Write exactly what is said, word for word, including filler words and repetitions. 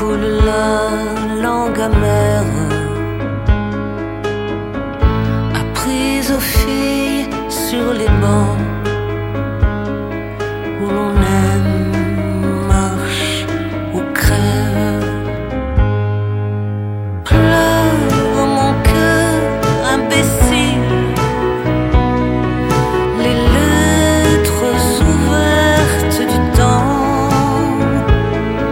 coule la langue amère, apprise aux filles sur les bancs